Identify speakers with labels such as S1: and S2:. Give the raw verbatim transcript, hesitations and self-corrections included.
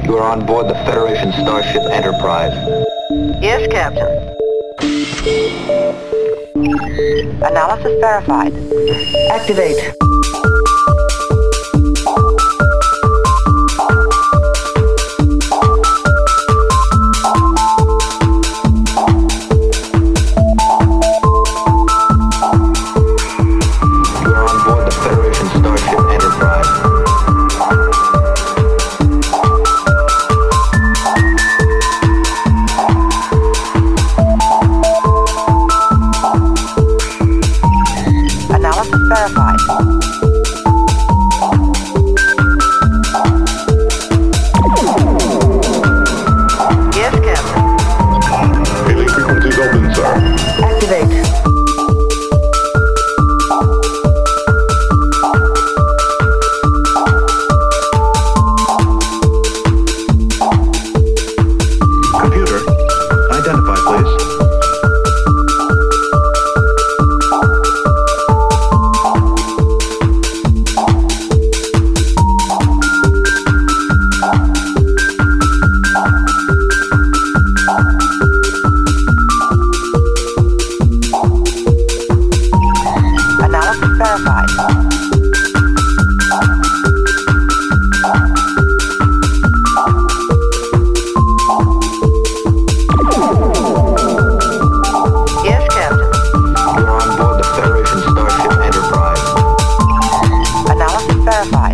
S1: You are on board the Federation Starship Enterprise.
S2: Yes, Captain. Analysis verified. Activate. Verified. Yes, Captain.
S3: Hailing frequencies open, sir.
S2: Activate.
S3: Computer, identify, please.
S2: Verified. Yes, Captain.
S1: You're on board the Federation Starship Enterprise.
S2: Analysis verified.